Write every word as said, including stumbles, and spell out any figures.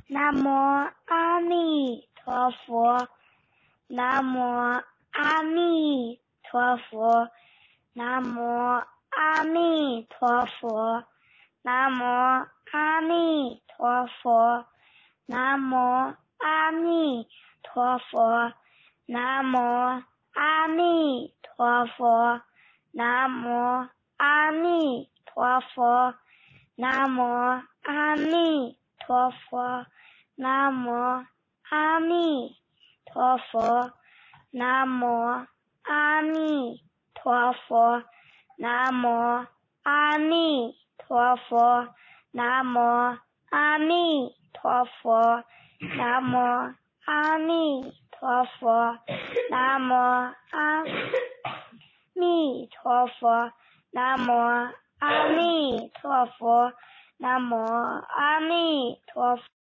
南无阿弥陀佛，南无阿弥陀佛，南无阿弥陀佛，南无阿弥陀佛，南无阿弥陀佛，南无阿弥陀佛，南无阿弥陀佛，南无阿弥陀佛，南无阿弥陀佛，南无阿弥陀佛，南无阿弥陀佛，南无阿弥陀佛，南无阿弥陀佛，南无阿弥陀佛，南无阿弥陀佛，南无阿弥陀佛。